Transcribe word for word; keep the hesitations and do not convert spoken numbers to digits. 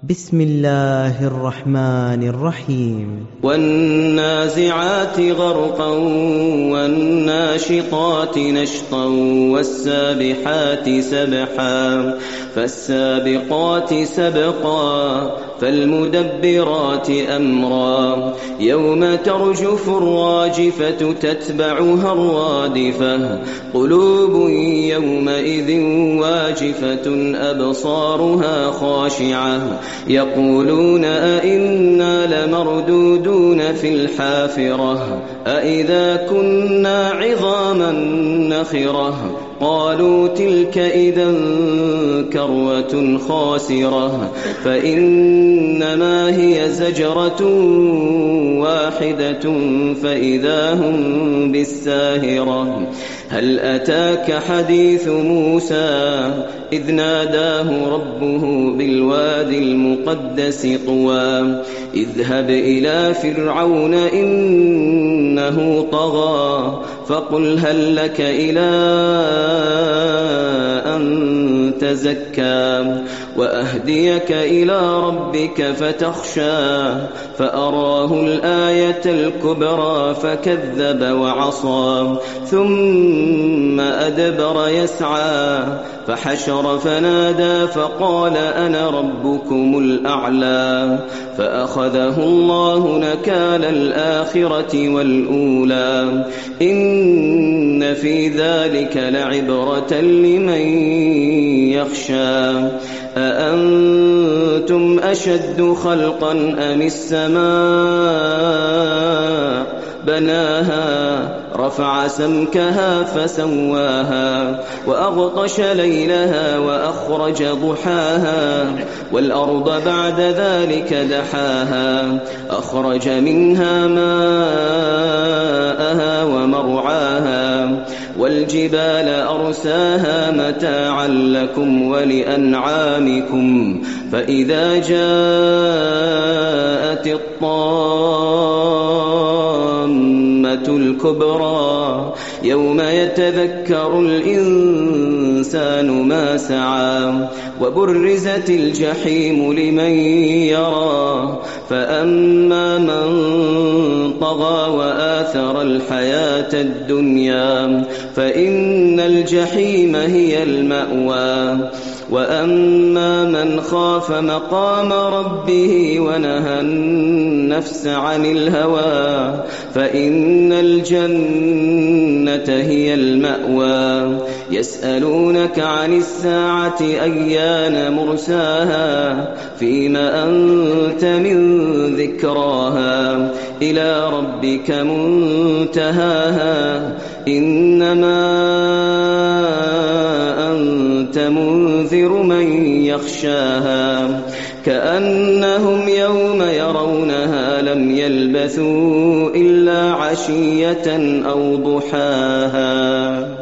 بسم الله الرحمن الرحيم والنازعات غرقا والناشطات نشطا والسابحات سبحا فالسابقات سبقا فالمدبرات أمرا يوم ترجف الراجفة تتبعها الرادفة قلوب يومئذ واجفة أبصارها خاشعة يقولون أئنا لمردودون في الحافرة أئذا كنا عظاما نخرة قالوا تلك إذا كروة خاسرة فإنما هي زجرة واحدة فإذا هم بالساهرة هل أتاك حديث موسى إذ ناداه ربه بالوادي المقدس طوى اذهب إلى فرعون إنه طغى فقل هل لك إلى أن تزكى وأهديك إلى ربك فتخشى فأراه الآية الكبرى فكذب وعصى ثم أدبر يسعى فحشر فنادى فقال أنا ربكم الأعلى فأخذه الله نكال الآخرة والأولى إن في ذلك لعبرة لمن يخشى أأنتم أشد خلقا أم السماء بناها رفع سمكها فسواها وأغطش ليلها وأخرج ضحاها والأرض بعد ذلك دحاها أخرج منها ماءها ومرعاها والجبال أرساها متاعا لكم ولأنعامكم فإذا جاءت الطامة الكبرى يوم يتذكر الإنسان ما سعى وبرزت الجحيم لمن يرى فأما من طغى وآثر الحياة الدنيا فإن الجحيم هي المأوى وأما من خاف مقام ربه ونهى النفس عن الهوى فإن الجنة هي المأوى يسألونك عن الساعة أيان مرساها فيما أنت من ذكراها إلى ربك منتهاها إنما أنت منذر من يخشاها كأنهم يوم يرونها لم يلبثوا إلا عشية أو ضحاها.